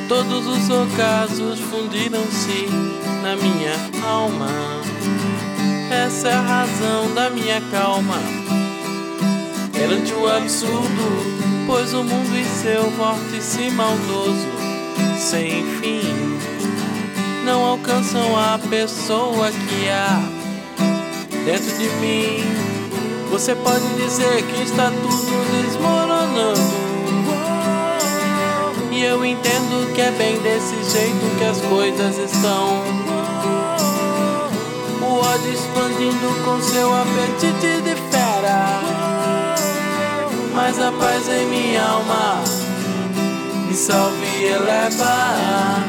Todos os ocasos fundiram-se na minha alma. Essa é a razão da minha calma perante o absurdo, pois o mundo e seu vórtice maldoso sem fim não alcançam a pessoa que há dentro de mim. Você pode dizer que está tudo desmoronando, e eu entendo que é bem desse jeito que as coisas estão. O ódio expandindo com seu apetite de fera, mas a paz em minha alma me salve e eleva.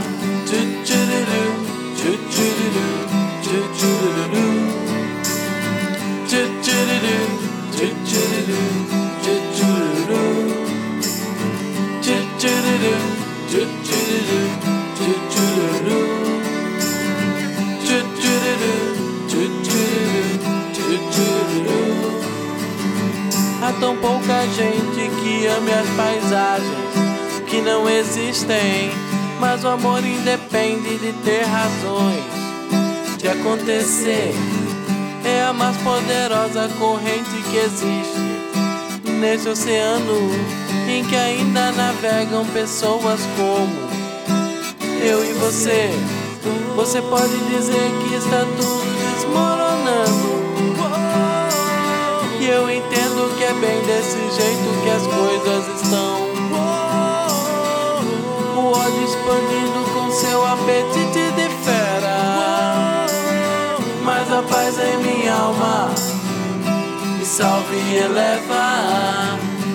Há tão pouca gente que ame as paisagens que não existem, mas o amor independe de ter razões de acontecer. É a mais poderosa corrente que existe nesse oceano em que ainda navegam pessoas como eu e você. Você pode dizer que está tudo desmoronando, e eu entendo que é bem desse jeito que as coisas estão. O ódio expandindo com seu apetite de fera, mas a paz em minha alma me salve e eleva.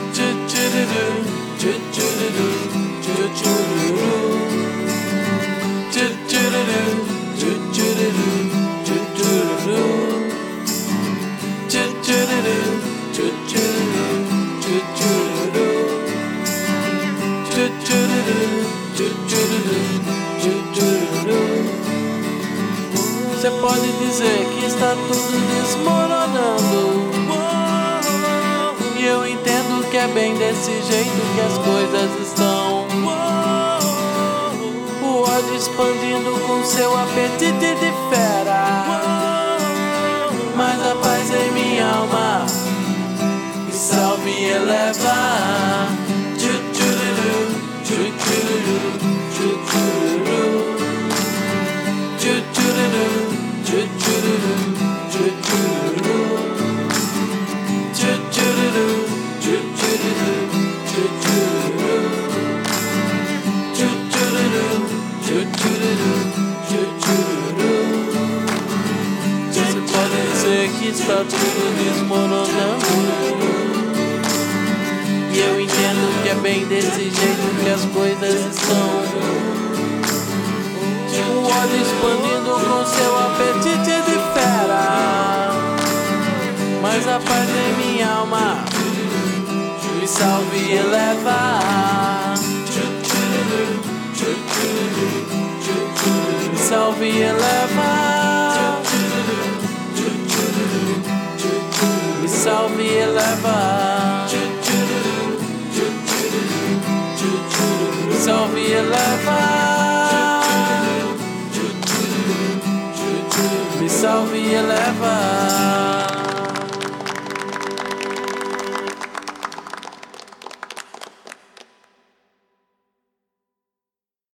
Você pode dizer que está tudo desmoronando, e eu entendo que é bem desse jeito que as coisas estão. O ódio expandindo com seu apetite de fera, mas a paz em minha alma me salve e eleva. Você pode dizer que está tudo desmoronando, e eu entendo que é bem desse jeito que as coisas estão. O ódio expandindo com seu apetite de fera, mas a paz em minha alma me salve e eleva. Me salve e eleva. Me salve e eleva. Me salve e eleva. Me salve e eleva.